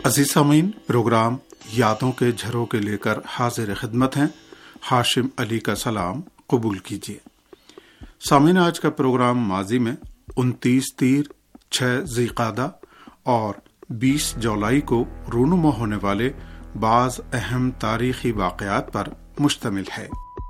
عزیز سامعین، پروگرام یادوں کے جھروکے لے کر حاضر خدمت ہیں۔ ہاشم علی کا سلام قبول کیجیے۔ سامعین، آج کا پروگرام ماضی میں 29 تیر، 6 ذی القعدہ اور 20 جولائی کو رونما ہونے والے بعض اہم تاریخی واقعات پر مشتمل ہے۔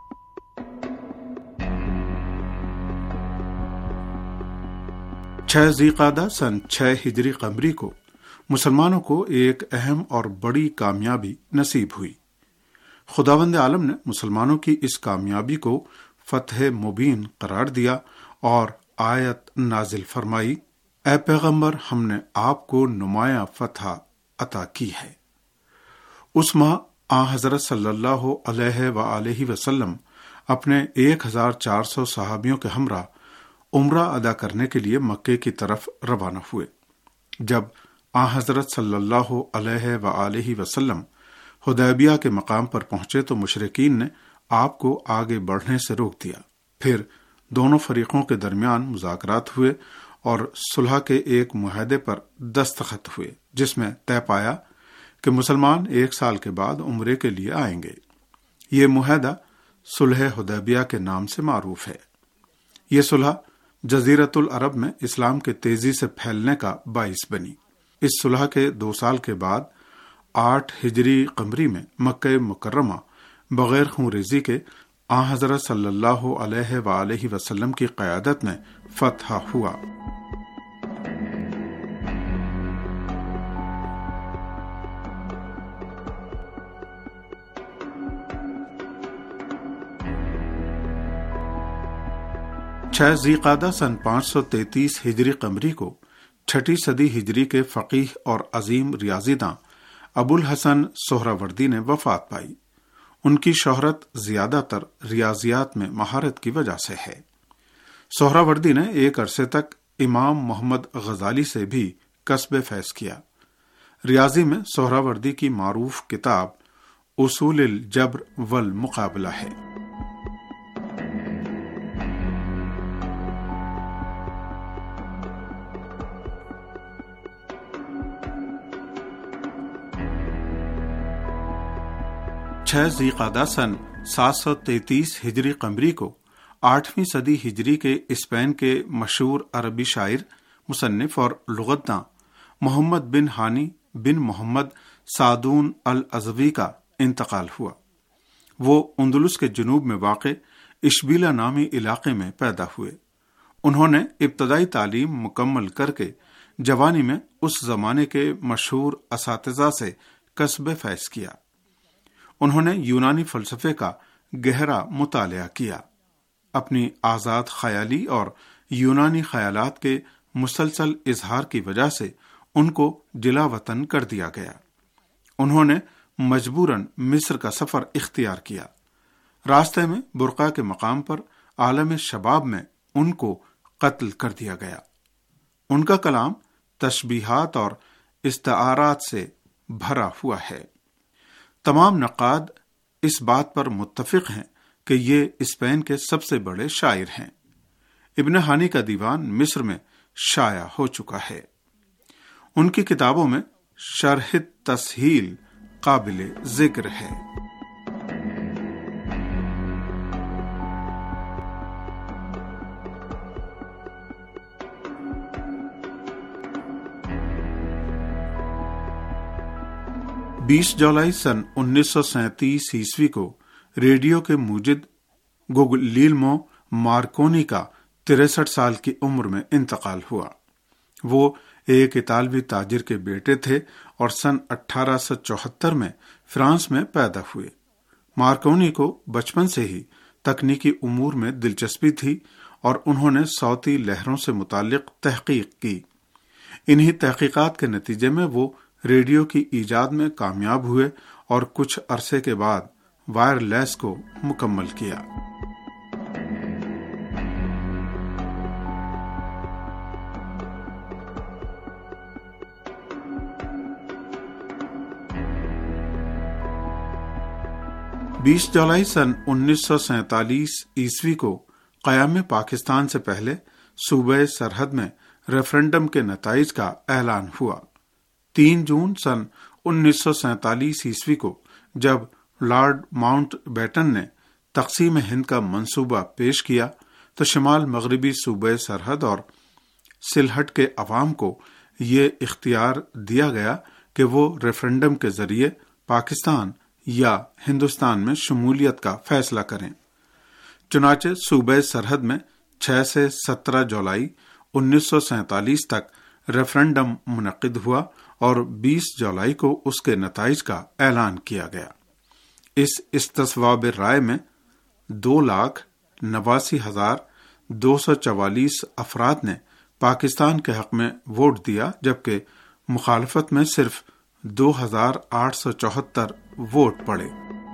6 ذی القعدہ سن 6 ہجری قمری کو مسلمانوں کو ایک اہم اور بڑی کامیابی نصیب ہوئی۔ خداوند عالم نے مسلمانوں کی اس کامیابی کو فتح مبین قرار دیا اور آیت نازل فرمائی، اے پیغمبر، ہم نے آپ کو نمایاں فتح عطا کی ہے۔ اس ماہ حضرت صلی اللہ علیہ وآلہ وسلم اپنے 1400 صحابیوں کے ہمراہ عمرہ ادا کرنے کے لیے مکے کی طرف روانہ ہوئے۔ جب حضرت صلی اللہ علیہ وآلہ وسلم حدیبیہ کے مقام پر پہنچے تو مشرکین نے آپ کو آگے بڑھنے سے روک دیا۔ پھر دونوں فریقوں کے درمیان مذاکرات ہوئے اور صلح کے ایک معاہدے پر دستخط ہوئے، جس میں طے پایا کہ مسلمان 1 سال کے بعد عمرے کے لیے آئیں گے۔ یہ معاہدہ صلح حدیبیہ کے نام سے معروف ہے۔ یہ صلح جزیرۃ العرب میں اسلام کے تیزی سے پھیلنے کا باعث بنی۔ اس صلح کے 2 سال کے بعد 8 ہجری قمری میں مکہ مکرمہ بغیر خون ریزی کے حضرت صلی اللہ علیہ وآلہ وسلم کی قیادت میں فتح ہوا۔ چھ ذی القعدہ سن 533 ہجری قمری کو 6 صدی ہجری کے فقیہ اور عظیم ریاضی داں ابو الحسن سہروردی نے وفات پائی۔ ان کی شہرت زیادہ تر ریاضیات میں مہارت کی وجہ سے ہے۔ سہروردی نے ایک عرصے تک امام محمد غزالی سے بھی کسب فیض کیا۔ ریاضی میں سہروردی کی معروف کتاب اصول الجبر والمقابلہ ہے۔ چھ ذی القعدہ سن 733 ہجری قمری کو 8ویں صدی ہجری کے اسپین کے مشہور عربی شاعر، مصنف اور لغت داں محمد بن ہانی بن محمد سعدون الازوی کا انتقال ہوا۔ وہ اندلس کے جنوب میں واقع اشبیلا نامی علاقے میں پیدا ہوئے۔ انہوں نے ابتدائی تعلیم مکمل کر کے جوانی میں اس زمانے کے مشہور اساتذہ سے کسب فیض کیا۔ انہوں نے یونانی فلسفے کا گہرا مطالعہ کیا۔ اپنی آزاد خیالی اور یونانی خیالات کے مسلسل اظہار کی وجہ سے ان کو جلا وطن کر دیا گیا۔ انہوں نے مجبوراً مصر کا سفر اختیار کیا۔ راستے میں برقع کے مقام پر عالم شباب میں ان کو قتل کر دیا گیا۔ ان کا کلام تشبیہات اور استعارات سے بھرا ہوا ہے۔ تمام نقاد اس بات پر متفق ہیں کہ یہ اسپین کے سب سے بڑے شاعر ہیں۔ ابن ہانی کا دیوان مصر میں شائع ہو چکا ہے۔ ان کی کتابوں میں شرح تسہیل قابل ذکر ہے۔ بیس جولائی سن 1937 عیسوی کو ریڈیو کے موجد گوگلیلمو مارکونی کا 63 سال کی عمر میں انتقال ہوا۔ وہ ایک اطالوی تاجر کے بیٹے تھے اور سن 1874 میں فرانس میں پیدا ہوئے۔ مارکونی کو بچپن سے ہی تکنیکی امور میں دلچسپی تھی اور انہوں نے صوتی لہروں سے متعلق تحقیق کی۔ انہی تحقیقات کے نتیجے میں وہ ریڈیو کی ایجاد میں کامیاب ہوئے اور کچھ عرصے کے بعد وائرلیس کو مکمل کیا۔ بیس جولائی سن 1947 عیسوی کو قیام پاکستان سے پہلے صوبہ سرحد میں ریفرنڈم کے نتائج کا اعلان ہوا۔ 3 جون سن 1947 عیسوی کو جب لارڈ ماؤنٹ بیٹن نے تقسیم ہند کا منصوبہ پیش کیا تو شمال مغربی صوبے سرحد اور سلہٹ کے عوام کو یہ اختیار دیا گیا کہ وہ ریفرنڈم کے ذریعے پاکستان یا ہندوستان میں شمولیت کا فیصلہ کریں۔ چنانچہ صوبے سرحد میں 6 سے 17 جولائی 1947 تک ریفرنڈم منعقد ہوا اور 20 جولائی کو اس کے نتائج کا اعلان کیا گیا۔ اس استصواب رائے میں 2,89,244 افراد نے پاکستان کے حق میں ووٹ دیا، جبکہ مخالفت میں صرف 2,874 ووٹ پڑے۔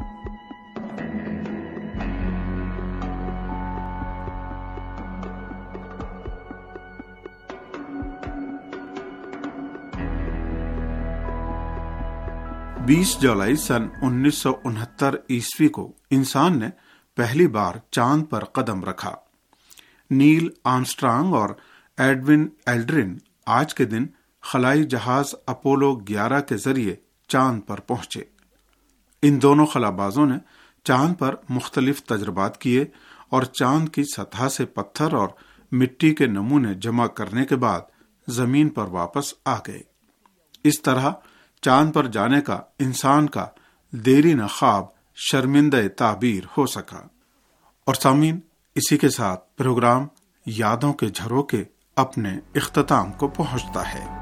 بیس جولائی سن 1969 عیسوی کو انسان نے پہلی بار چاند پر قدم رکھا۔ نیل آرمسٹرانگ اور ایڈون ایلڈرن آج کے دن خلائی جہاز اپولو 11 کے ذریعے چاند پر پہنچے۔ ان دونوں خلابازوں نے چاند پر مختلف تجربات کیے اور چاند کی سطح سے پتھر اور مٹی کے نمونے جمع کرنے کے بعد زمین پر واپس آ گئے۔ اس طرح چاند پر جانے کا انسان کا دیرینہ خواب شرمندہ تعبیر ہو سکا۔ اور سامعین، اسی کے ساتھ پروگرام یادوں کے جھروکے اپنے اختتام کو پہنچتا ہے۔